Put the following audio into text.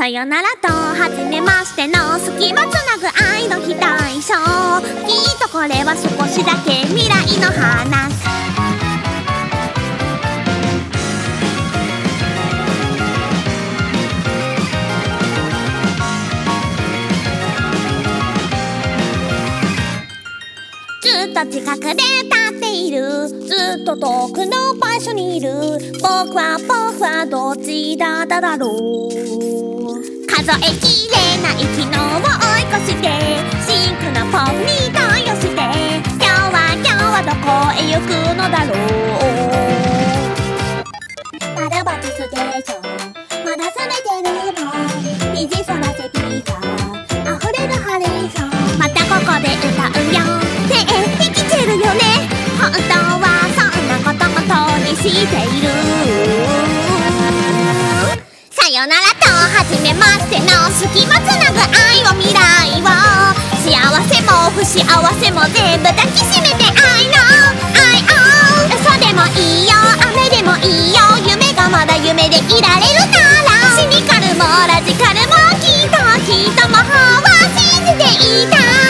さよならと初めましての隙間つなぐ愛の非対称。きっとこれは少しだけ未来の話。ずっと近くで立っている、ずっと遠くの場所にいる、僕はどちらだろう。数えきれない昨日を追い越して、シンクのポンに恋をして、今日はどこへ行くのだろう。まだバツステーション、まだ冷めてるもん、虹そらせピーカー溢れるハレーション。またここで歌うよって生きてるよね。本当はそんなこともとにしている。さよならと初めましての隙間つなぐ愛を未来を、幸せも不幸せも全部抱きしめて愛の愛を。嘘でもいいよ雨でもいいよ、夢がまだ夢でいられるなら、シニカルもラジカルもきっと魔法を信じていた。